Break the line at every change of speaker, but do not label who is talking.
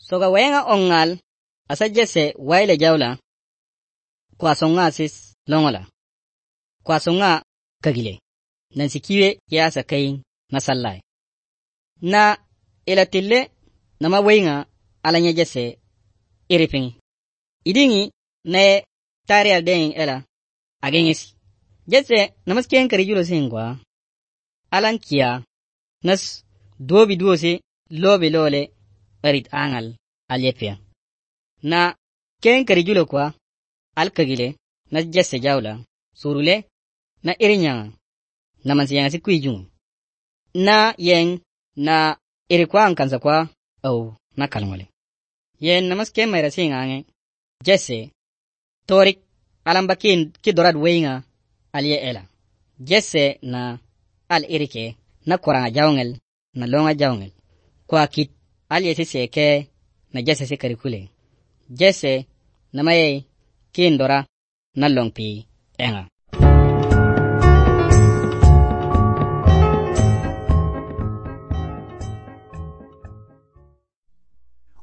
Soga wenga ongal asa Jesse waile jawla kwa songa sis longola kwa songa kagile nan sikiwe ya sakai na sallai na elatille nama wenga alanya Jesse iripin idingi ne tarial den ela agengesi Jesse namasken karijulo singwa alankia nas dobi duose lobe lole arit angal alepia na ken karijulo kwa alkagile na Jesse jawla surule na irinya na mansiyanga sikwijung na yen na irikwa ankansa kwa au na kalngole yen namasken mayra singange Jesse torik alambakin kidorad wenga aliye ela Jesse na al irike na koranga jawngel na longa jawngel kwa kit aliye seke na Jesse sikarikule Jesse namaye kindora na longpi enga